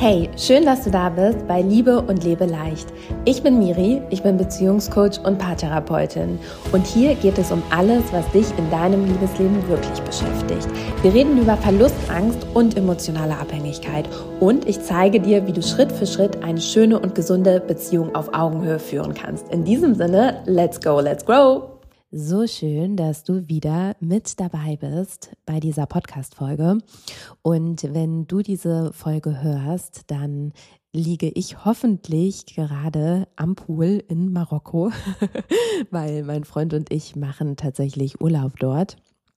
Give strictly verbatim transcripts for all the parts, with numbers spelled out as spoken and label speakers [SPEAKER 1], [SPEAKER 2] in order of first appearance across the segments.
[SPEAKER 1] Hey, schön, dass du da bist bei Liebe und Lebe leicht. Ich bin Miri, ich bin Beziehungscoach und Paartherapeutin und hier geht es um alles, was dich in deinem Liebesleben wirklich beschäftigt. Wir reden über Verlust, Angst und emotionale Abhängigkeit und ich zeige dir, wie du Schritt für Schritt eine schöne und gesunde Beziehung auf Augenhöhe führen kannst. In diesem Sinne, let's go, let's grow!
[SPEAKER 2] So schön, dass du wieder mit dabei bist bei dieser Podcast-Folge. Und wenn du diese Folge hörst, dann liege ich hoffentlich gerade am Pool in Marokko, weil mein Freund und ich machen tatsächlich Urlaub dort.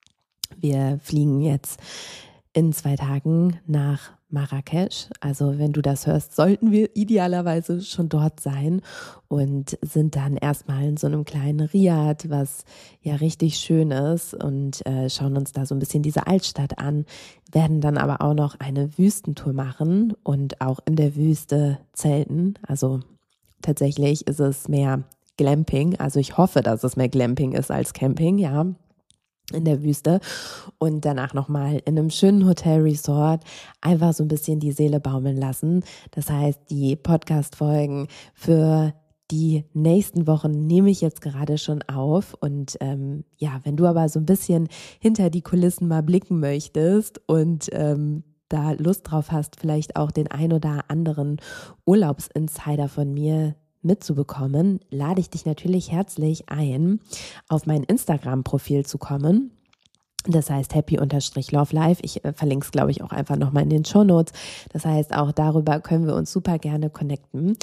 [SPEAKER 2] Wir fliegen jetzt in zwei Tagen nach Marrakesch. Also wenn du das hörst, sollten wir idealerweise schon dort sein und sind dann erstmal in so einem kleinen Riad, was ja richtig schön ist und äh, schauen uns da so ein bisschen diese Altstadt an, werden dann aber auch noch eine Wüstentour machen und auch in der Wüste zelten. Also tatsächlich ist es mehr Glamping. Also ich hoffe, dass es mehr Glamping ist als Camping, ja. In der Wüste und danach nochmal in einem schönen Hotel-Resort einfach so ein bisschen die Seele baumeln lassen. Das heißt, die Podcast-Folgen für die nächsten Wochen nehme ich jetzt gerade schon auf und ähm, ja, wenn du aber so ein bisschen hinter die Kulissen mal blicken möchtest und ähm, da Lust drauf hast, vielleicht auch den ein oder anderen Urlaubsinsider von mir mitzubekommen, lade ich dich natürlich herzlich ein, auf mein Instagram-Profil zu kommen. Das heißt happy-love-life. Ich äh, verlinke es, glaube ich, auch einfach nochmal in den Shownotes. Das heißt, auch darüber können wir uns super gerne connecten.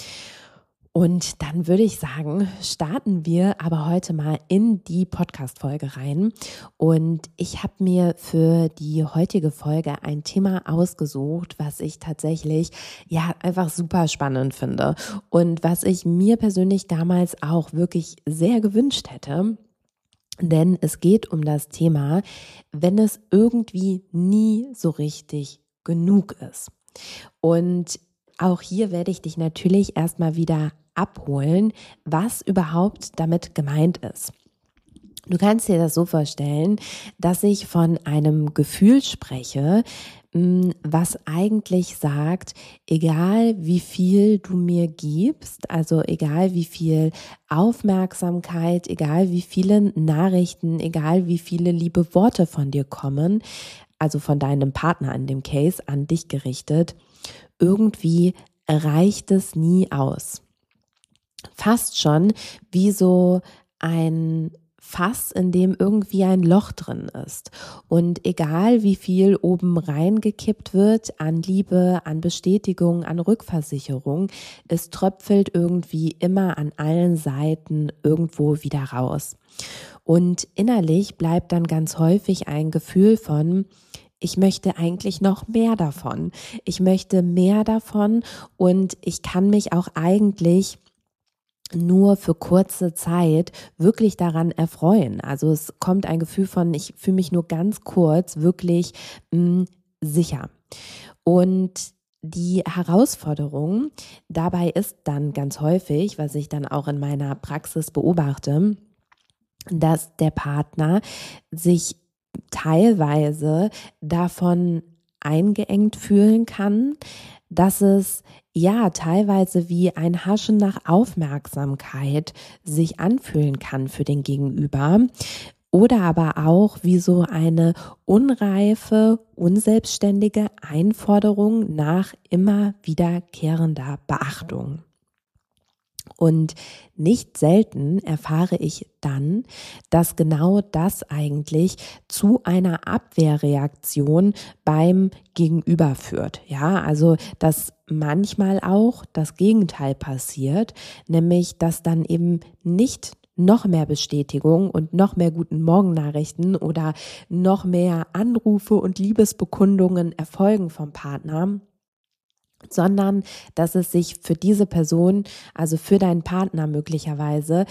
[SPEAKER 2] Und dann würde ich sagen, starten wir aber heute mal in die Podcast-Folge rein. Und ich habe mir für die heutige Folge ein Thema ausgesucht, was ich tatsächlich ja einfach super spannend finde und was ich mir persönlich damals auch wirklich sehr gewünscht hätte. Denn es geht um das Thema, wenn es irgendwie nie so richtig genug ist. Und auch hier werde ich dich natürlich erstmal wieder abholen, was überhaupt damit gemeint ist. Du kannst dir das so vorstellen, dass ich von einem Gefühl spreche, was eigentlich sagt, egal wie viel du mir gibst, also egal wie viel Aufmerksamkeit, egal wie viele Nachrichten, egal wie viele liebe Worte von dir kommen, also von deinem Partner in dem Case an dich gerichtet, irgendwie reicht es nie aus. Fast schon wie so ein Fass, in dem irgendwie ein Loch drin ist. Und egal wie viel oben reingekippt wird an Liebe, an Bestätigung, an Rückversicherung, es tröpfelt irgendwie immer an allen Seiten irgendwo wieder raus. Und innerlich bleibt dann ganz häufig ein Gefühl von, ich möchte eigentlich noch mehr davon. Ich möchte mehr davon und ich kann mich auch eigentlich nur für kurze Zeit wirklich daran erfreuen. Also es kommt ein Gefühl von, ich fühle mich nur ganz kurz wirklich mh, sicher. Und die Herausforderung dabei ist dann ganz häufig, was ich dann auch in meiner Praxis beobachte, dass der Partner sich teilweise davon eingeengt fühlen kann, dass es ja teilweise wie ein Haschen nach Aufmerksamkeit sich anfühlen kann für den Gegenüber oder aber auch wie so eine unreife, unselbstständige Einforderung nach immer wiederkehrender Beachtung. Und nicht selten erfahre ich dann, dass genau das eigentlich zu einer Abwehrreaktion beim Gegenüber führt. Ja, also dass manchmal auch das Gegenteil passiert, nämlich dass dann eben nicht noch mehr Bestätigung und noch mehr guten Morgennachrichten oder noch mehr Anrufe und Liebesbekundungen erfolgen vom Partner, sondern dass es sich für diese Person, also für deinen Partner möglicherweise,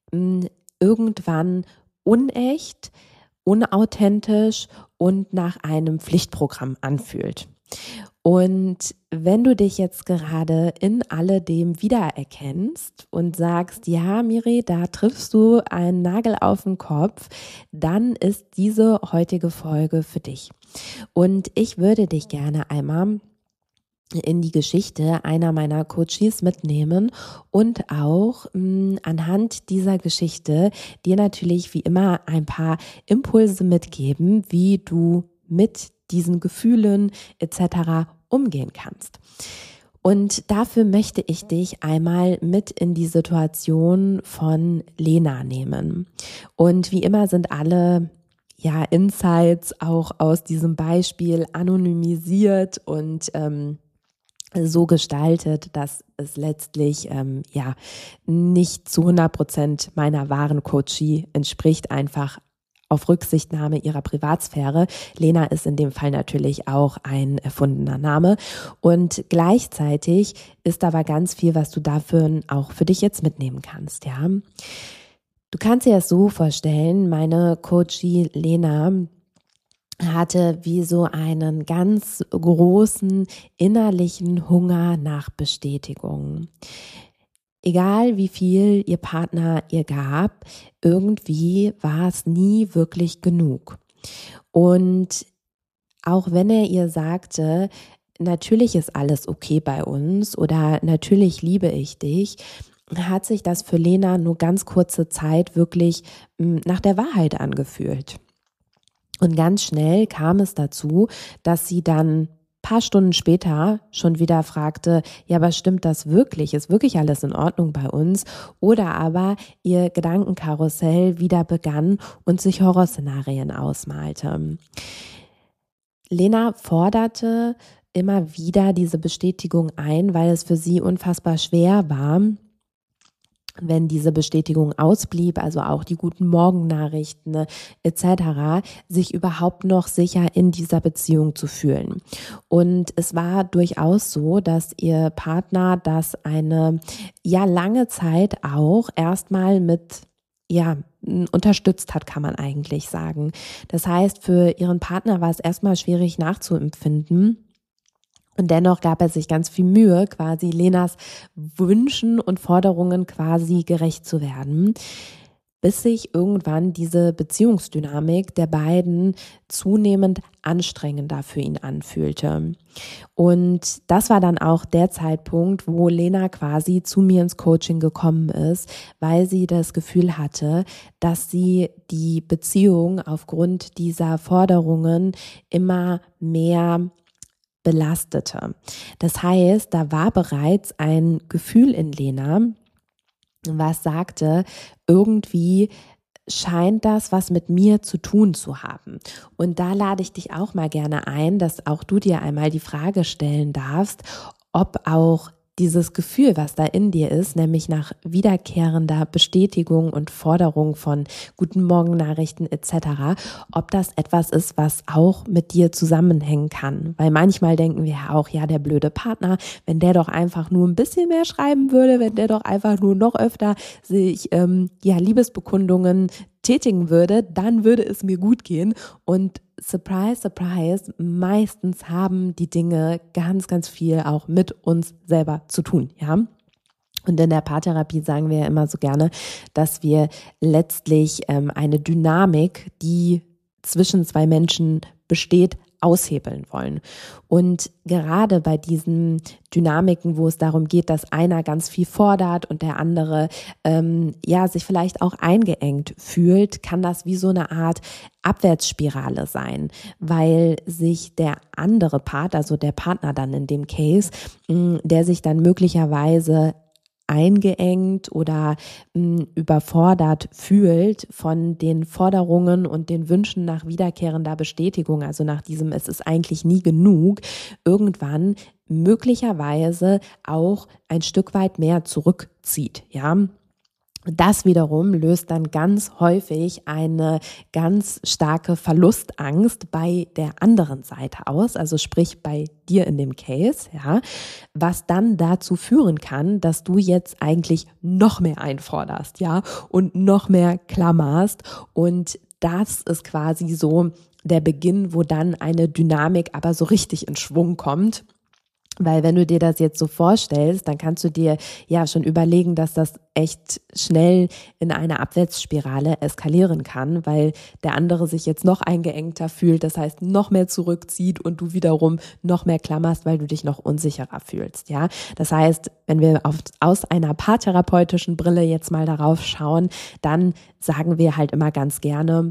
[SPEAKER 2] irgendwann unecht, unauthentisch und nach einem Pflichtprogramm anfühlt. Und wenn du dich jetzt gerade in alledem wiedererkennst und sagst, ja, Miri, da triffst du einen Nagel auf den Kopf, dann ist diese heutige Folge für dich. Und ich würde dich gerne einmal in die Geschichte einer meiner Coaches mitnehmen und auch mh, anhand dieser Geschichte dir natürlich wie immer ein paar Impulse mitgeben, wie du mit diesen Gefühlen et cetera umgehen kannst. Und dafür möchte ich dich einmal mit in die Situation von Lena nehmen. Und wie immer sind alle ja, Insights auch aus diesem Beispiel anonymisiert und ähm, so gestaltet, dass es letztlich ähm, ja nicht zu hundert Prozent meiner wahren Coachie entspricht, einfach auf Rücksichtnahme ihrer Privatsphäre. Lena ist in dem Fall natürlich auch ein erfundener Name und gleichzeitig ist aber ganz viel, was du dafür auch für dich jetzt mitnehmen kannst, ja. Du kannst dir das so vorstellen, meine Coachie Lena hatte wie so einen ganz großen innerlichen Hunger nach Bestätigung. Egal wie viel ihr Partner ihr gab, irgendwie war es nie wirklich genug. Und auch wenn er ihr sagte, natürlich ist alles okay bei uns oder natürlich liebe ich dich, hat sich das für Lena nur ganz kurze Zeit wirklich nach der Wahrheit angefühlt. Und ganz schnell kam es dazu, dass sie dann ein paar Stunden später schon wieder fragte, ja, aber stimmt das wirklich? Ist wirklich alles in Ordnung bei uns? Oder aber ihr Gedankenkarussell wieder begann und sich Horrorszenarien ausmalte. Lena forderte immer wieder diese Bestätigung ein, weil es für sie unfassbar schwer war, wenn diese Bestätigung ausblieb, also auch die guten Morgennachrichten et cetera, sich überhaupt noch sicher in dieser Beziehung zu fühlen. Und es war durchaus so, dass ihr Partner das eine ja lange Zeit auch erstmal mit ja unterstützt hat, kann man eigentlich sagen. Das heißt, für ihren Partner war es erstmal schwierig nachzuempfinden. Und dennoch gab er sich ganz viel Mühe, quasi Lenas Wünschen und Forderungen quasi gerecht zu werden, bis sich irgendwann diese Beziehungsdynamik der beiden zunehmend anstrengender für ihn anfühlte. Und das war dann auch der Zeitpunkt, wo Lena quasi zu mir ins Coaching gekommen ist, weil sie das Gefühl hatte, dass sie die Beziehung aufgrund dieser Forderungen immer mehr belastete. Das heißt, da war bereits ein Gefühl in Lena, was sagte, irgendwie scheint das was mit mir zu tun zu haben. Und da lade ich dich auch mal gerne ein, dass auch du dir einmal die Frage stellen darfst, ob auch dieses Gefühl, was da in dir ist, nämlich nach wiederkehrender Bestätigung und Forderung von guten Morgennachrichten et cetera, ob das etwas ist, was auch mit dir zusammenhängen kann. Weil manchmal denken wir ja auch, ja, der blöde Partner, wenn der doch einfach nur ein bisschen mehr schreiben würde, wenn der doch einfach nur noch öfter sich ähm, ja Liebesbekundungen tätigen würde, dann würde es mir gut gehen. Und surprise, surprise, meistens haben die Dinge ganz, ganz viel auch mit uns selber zu tun, ja. Und in der Paartherapie sagen wir ja immer so gerne, dass wir letztlich ähm, eine Dynamik, die zwischen zwei Menschen besteht, aushebeln wollen. Und gerade bei diesen Dynamiken, wo es darum geht, dass einer ganz viel fordert und der andere ähm, ja sich vielleicht auch eingeengt fühlt, kann das wie so eine Art Abwärtsspirale sein, weil sich der andere Part, also der Partner dann in dem Case, mh, der sich dann möglicherweise eingeengt oder mh, überfordert fühlt von den Forderungen und den Wünschen nach wiederkehrender Bestätigung, also nach diesem, es ist eigentlich nie genug, irgendwann möglicherweise auch ein Stück weit mehr zurückzieht, ja. Das wiederum löst dann ganz häufig eine ganz starke Verlustangst bei der anderen Seite aus, also sprich bei dir in dem Case, ja, was dann dazu führen kann, dass du jetzt eigentlich noch mehr einforderst, ja, und noch mehr klammerst, und das ist quasi so der Beginn, wo dann eine Dynamik aber so richtig in Schwung kommt. Weil wenn du dir das jetzt so vorstellst, dann kannst du dir ja schon überlegen, dass das echt schnell in eine Abwärtsspirale eskalieren kann, weil der andere sich jetzt noch eingeengter fühlt, das heißt noch mehr zurückzieht und du wiederum noch mehr klammerst, weil du dich noch unsicherer fühlst. Ja, das heißt, wenn wir auf, aus einer paartherapeutischen Brille jetzt mal darauf schauen, dann sagen wir halt immer ganz gerne,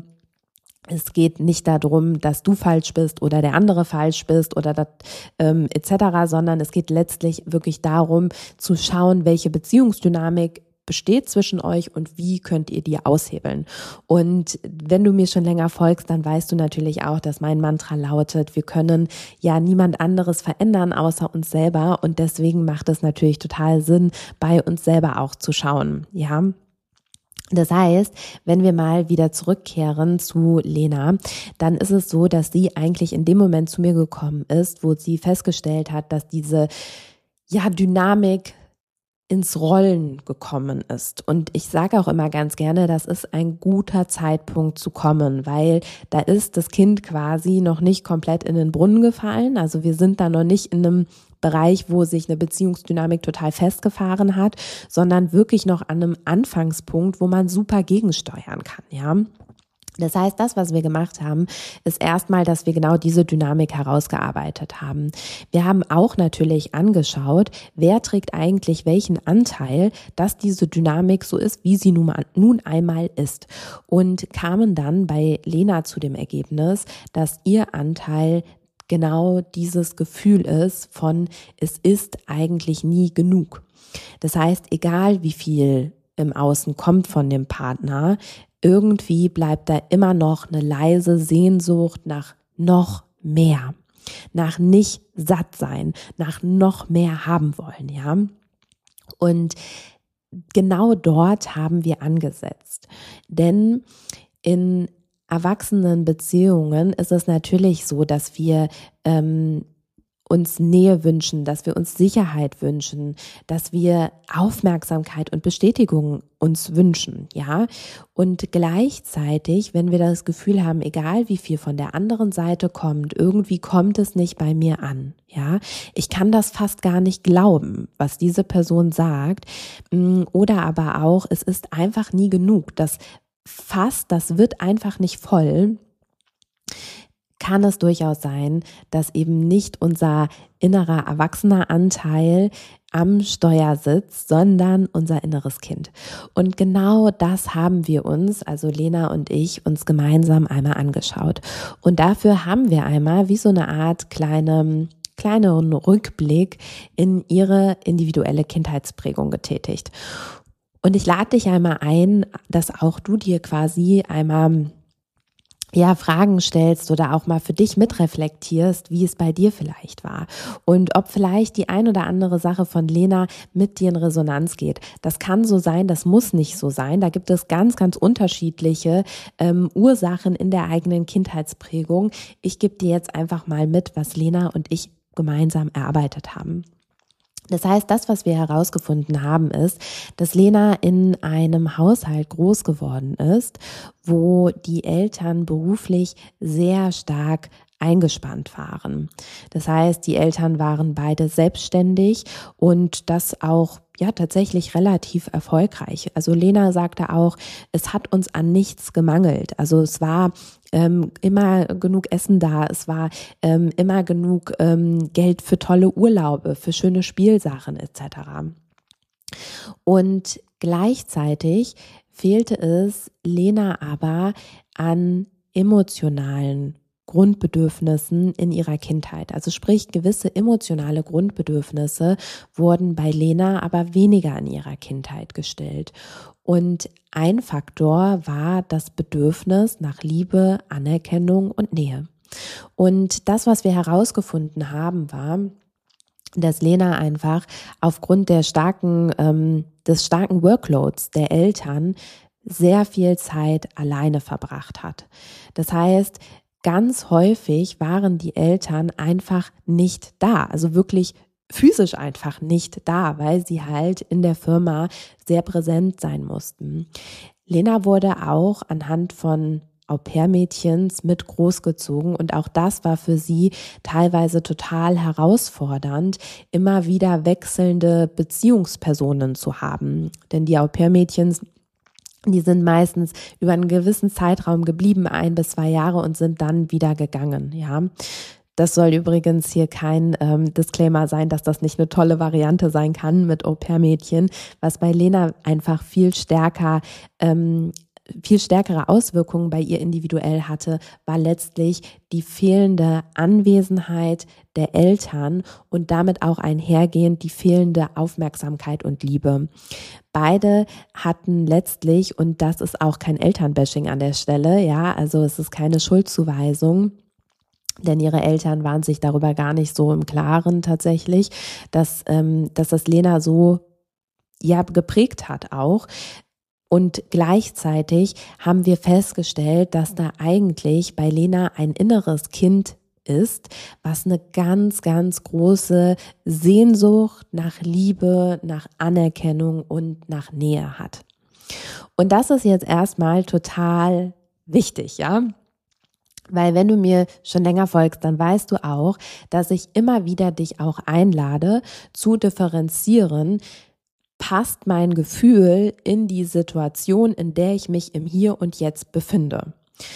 [SPEAKER 2] es geht nicht darum, dass du falsch bist oder der andere falsch bist oder das, ähm, et cetera, sondern es geht letztlich wirklich darum, zu schauen, welche Beziehungsdynamik besteht zwischen euch und wie könnt ihr die aushebeln. Und wenn du mir schon länger folgst, dann weißt du natürlich auch, dass mein Mantra lautet, wir können ja niemand anderes verändern außer uns selber und deswegen macht es natürlich total Sinn, bei uns selber auch zu schauen, ja. Das heißt, wenn wir mal wieder zurückkehren zu Lena, dann ist es so, dass sie eigentlich in dem Moment zu mir gekommen ist, wo sie festgestellt hat, dass diese ja, Dynamik ins Rollen gekommen ist. Und ich sage auch immer ganz gerne, das ist ein guter Zeitpunkt zu kommen, weil da ist das Kind quasi noch nicht komplett in den Brunnen gefallen. Also wir sind da noch nicht in einem Bereich, wo sich eine Beziehungsdynamik total festgefahren hat, sondern wirklich noch an einem Anfangspunkt, wo man super gegensteuern kann, ja. Das heißt, das, was wir gemacht haben, ist erstmal, dass wir genau diese Dynamik herausgearbeitet haben. Wir haben auch natürlich angeschaut, wer trägt eigentlich welchen Anteil, dass diese Dynamik so ist, wie sie nun, nun einmal ist. Und kamen dann bei Lena zu dem Ergebnis, dass ihr Anteil genau dieses Gefühl ist von, es ist eigentlich nie genug. Das heißt, egal wie viel im Außen kommt von dem Partner, irgendwie bleibt da immer noch eine leise Sehnsucht nach noch mehr, nach nicht satt sein, nach noch mehr haben wollen, ja. Und genau dort haben wir angesetzt, denn in Erwachsenenbeziehungen ist es natürlich so, dass wir ähm, uns Nähe wünschen, dass wir uns Sicherheit wünschen, dass wir Aufmerksamkeit und Bestätigung uns wünschen, ja. Und gleichzeitig, wenn wir das Gefühl haben, egal wie viel von der anderen Seite kommt, irgendwie kommt es nicht bei mir an, ja. Ich kann das fast gar nicht glauben, was diese Person sagt. Oder aber auch, es ist einfach nie genug. Das Fass, das wird einfach nicht voll. Kann es durchaus sein, dass eben nicht unser innerer erwachsener Anteil am Steuer sitzt, sondern unser inneres Kind. Und genau das haben wir uns, also Lena und ich, uns gemeinsam einmal angeschaut. Und dafür haben wir einmal wie so eine Art kleine, kleineren Rückblick in ihre individuelle Kindheitsprägung getätigt. Und ich lade dich einmal ein, dass auch du dir quasi einmal ja, Fragen stellst oder auch mal für dich mitreflektierst, wie es bei dir vielleicht war und ob vielleicht die ein oder andere Sache von Lena mit dir in Resonanz geht. Das kann so sein, das muss nicht so sein. Da gibt es ganz, ganz unterschiedliche ähm, Ursachen in der eigenen Kindheitsprägung. Ich gebe dir jetzt einfach mal mit, was Lena und ich gemeinsam erarbeitet haben. Das heißt, das, was wir herausgefunden haben, ist, dass Lena in einem Haushalt groß geworden ist, wo die Eltern beruflich sehr stark eingespannt waren. Das heißt, die Eltern waren beide selbstständig und das auch ja tatsächlich relativ erfolgreich. Also Lena sagte auch, es hat uns an nichts gemangelt. Also es war ähm, immer genug Essen da, es war ähm, immer genug ähm, Geld für tolle Urlaube, für schöne Spielsachen et cetera. Und gleichzeitig fehlte es Lena aber an emotionalen Grundbedürfnissen in ihrer Kindheit. Also sprich, gewisse emotionale Grundbedürfnisse wurden bei Lena aber weniger in ihrer Kindheit gestellt. Und ein Faktor war das Bedürfnis nach Liebe, Anerkennung und Nähe. Und das, was wir herausgefunden haben, war, dass Lena einfach aufgrund der starken, ähm, des starken Workloads der Eltern sehr viel Zeit alleine verbracht hat. Das heißt, ganz häufig waren die Eltern einfach nicht da, also wirklich physisch einfach nicht da, weil sie halt in der Firma sehr präsent sein mussten. Lena wurde auch anhand von Au-pair-Mädchens mit großgezogen und auch das war für sie teilweise total herausfordernd, immer wieder wechselnde Beziehungspersonen zu haben. Denn die Au-pair-Mädchens, die sind meistens über einen gewissen Zeitraum geblieben, ein bis zwei Jahre und sind dann wieder gegangen, ja. Das soll übrigens hier kein ähm, Disclaimer sein, dass das nicht eine tolle Variante sein kann mit Au-pair-Mädchen, was bei Lena einfach viel stärker ähm, viel stärkere Auswirkungen bei ihr individuell hatte, war letztlich die fehlende Anwesenheit der Eltern und damit auch einhergehend die fehlende Aufmerksamkeit und Liebe. Beide hatten letztlich, und das ist auch kein Elternbashing an der Stelle, ja, also es ist keine Schuldzuweisung, denn ihre Eltern waren sich darüber gar nicht so im Klaren tatsächlich, dass, ähm, dass das Lena so ja geprägt hat auch. Und gleichzeitig haben wir festgestellt, dass da eigentlich bei Lena ein inneres Kind ist, was eine ganz, ganz große Sehnsucht nach Liebe, nach Anerkennung und nach Nähe hat. Und das ist jetzt erstmal total wichtig, ja? Weil wenn du mir schon länger folgst, dann weißt du auch, dass ich immer wieder dich auch einlade, zu differenzieren, passt mein Gefühl in die Situation, in der ich mich im Hier und Jetzt befinde.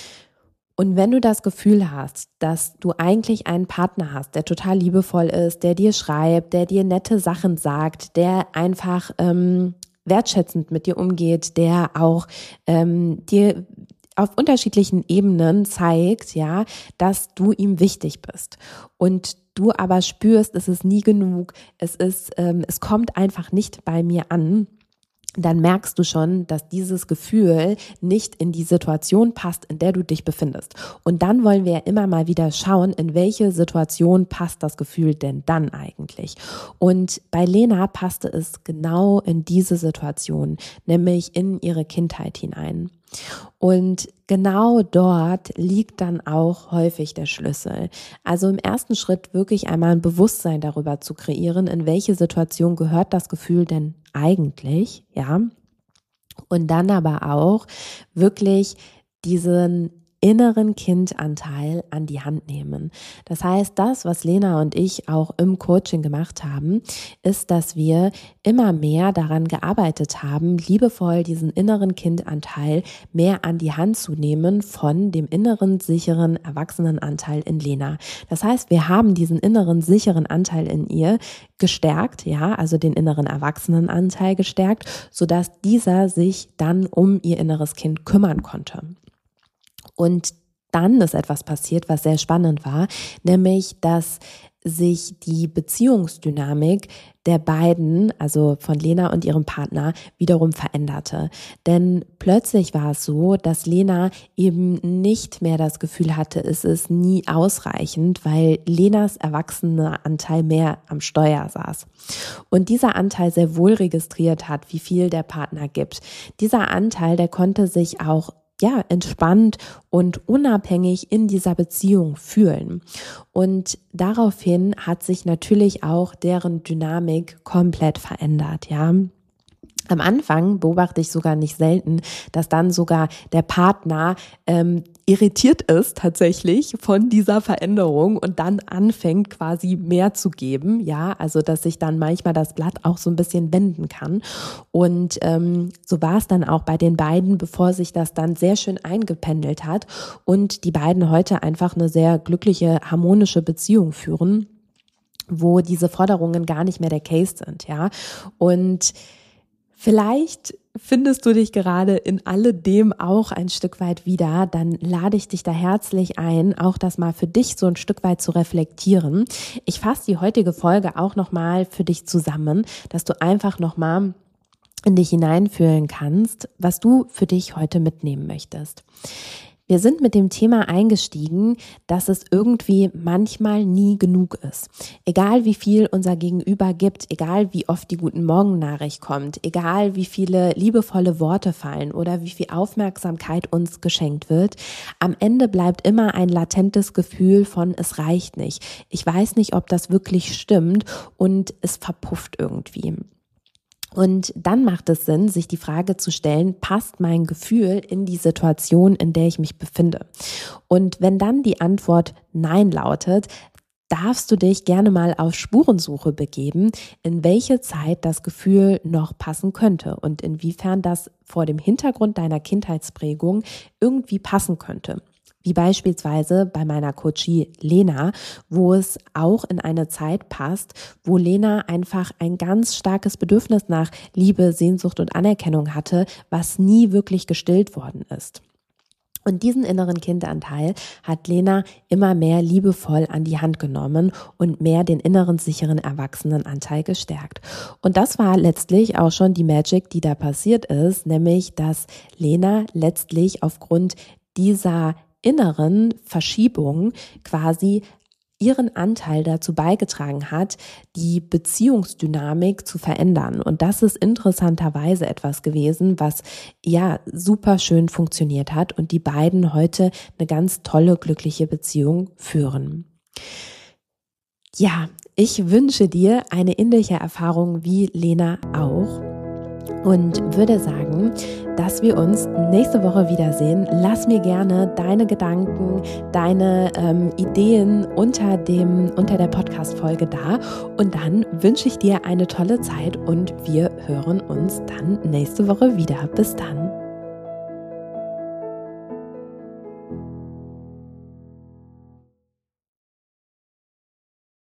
[SPEAKER 2] Und wenn du das Gefühl hast, dass du eigentlich einen Partner hast, der total liebevoll ist, der dir schreibt, der dir nette Sachen sagt, der einfach ähm, wertschätzend mit dir umgeht, der auch ähm, dir auf unterschiedlichen Ebenen zeigt, ja, dass du ihm wichtig bist und du aber spürst, es ist nie genug, es ist, ähm, es kommt einfach nicht bei mir an, dann merkst du schon, dass dieses Gefühl nicht in die Situation passt, in der du dich befindest. Und dann wollen wir ja immer mal wieder schauen, in welche Situation passt das Gefühl denn dann eigentlich. Und bei Lena passte es genau in diese Situation, nämlich in ihre Kindheit hinein. Und genau dort liegt dann auch häufig der Schlüssel. Also im ersten Schritt wirklich einmal ein Bewusstsein darüber zu kreieren, in welche Situation gehört das Gefühl denn eigentlich, ja? Und dann aber auch wirklich diesen inneren Kindanteil an die Hand nehmen. Das heißt, das, was Lena und ich auch im Coaching gemacht haben, ist, dass wir immer mehr daran gearbeitet haben, liebevoll diesen inneren Kindanteil mehr an die Hand zu nehmen von dem inneren, sicheren, erwachsenen Anteil in Lena. Das heißt, wir haben diesen inneren, sicheren Anteil in ihr gestärkt, ja, also den inneren Erwachsenenanteil gestärkt, sodass dieser sich dann um ihr inneres Kind kümmern konnte. Und dann ist etwas passiert, was sehr spannend war, nämlich, dass sich die Beziehungsdynamik der beiden, also von Lena und ihrem Partner, wiederum veränderte. Denn plötzlich war es so, dass Lena eben nicht mehr das Gefühl hatte, es ist nie ausreichend, weil Lenas erwachsener Anteil mehr am Steuer saß. Und dieser Anteil sehr wohl registriert hat, wie viel der Partner gibt. Dieser Anteil, der konnte sich auch ja, entspannt und unabhängig in dieser Beziehung fühlen. Und daraufhin hat sich natürlich auch deren Dynamik komplett verändert, ja. Am Anfang beobachte ich sogar nicht selten, dass dann sogar der Partner ähm, irritiert ist tatsächlich von dieser Veränderung und dann anfängt quasi mehr zu geben, ja, also dass sich dann manchmal das Blatt auch so ein bisschen wenden kann und ähm, so war es dann auch bei den beiden, bevor sich das dann sehr schön eingependelt hat und die beiden heute einfach eine sehr glückliche, harmonische Beziehung führen, wo diese Forderungen gar nicht mehr der Case sind, ja, und vielleicht findest du dich gerade in alledem auch ein Stück weit wieder, dann lade ich dich da herzlich ein, auch das mal für dich so ein Stück weit zu reflektieren. Ich fasse die heutige Folge auch nochmal für dich zusammen, dass du einfach nochmal in dich hineinfühlen kannst, was du für dich heute mitnehmen möchtest. Wir sind mit dem Thema eingestiegen, dass es irgendwie manchmal nie genug ist. Egal wie viel unser Gegenüber gibt, egal wie oft die Guten-Morgen-Nachricht kommt, egal wie viele liebevolle Worte fallen oder wie viel Aufmerksamkeit uns geschenkt wird, am Ende bleibt immer ein latentes Gefühl von, es reicht nicht. Ich weiß nicht, ob das wirklich stimmt und es verpufft irgendwie. Und dann macht es Sinn, sich die Frage zu stellen, passt mein Gefühl in die Situation, in der ich mich befinde? Und wenn dann die Antwort Nein lautet, darfst du dich gerne mal auf Spurensuche begeben, in welche Zeit das Gefühl noch passen könnte und inwiefern das vor dem Hintergrund deiner Kindheitsprägung irgendwie passen könnte. Wie beispielsweise bei meiner Coachie Lena, wo es auch in eine Zeit passt, wo Lena einfach ein ganz starkes Bedürfnis nach Liebe, Sehnsucht und Anerkennung hatte, was nie wirklich gestillt worden ist. Und diesen inneren Kindanteil hat Lena immer mehr liebevoll an die Hand genommen und mehr den inneren sicheren Erwachsenenanteil gestärkt. Und das war letztlich auch schon die Magic, die da passiert ist, nämlich dass Lena letztlich aufgrund dieser inneren Verschiebung quasi ihren Anteil dazu beigetragen hat, die Beziehungsdynamik zu verändern. Und das ist interessanterweise etwas gewesen, was ja super schön funktioniert hat und die beiden heute eine ganz tolle, glückliche Beziehung führen. Ja, ich wünsche dir eine ähnliche Erfahrung wie Lena auch. Und würde sagen, dass wir uns nächste Woche wiedersehen. Lass mir gerne deine Gedanken, deine ähm, Ideen unter dem, unter der Podcast-Folge da. Und dann wünsche ich dir eine tolle Zeit und wir hören uns dann nächste Woche wieder. Bis dann.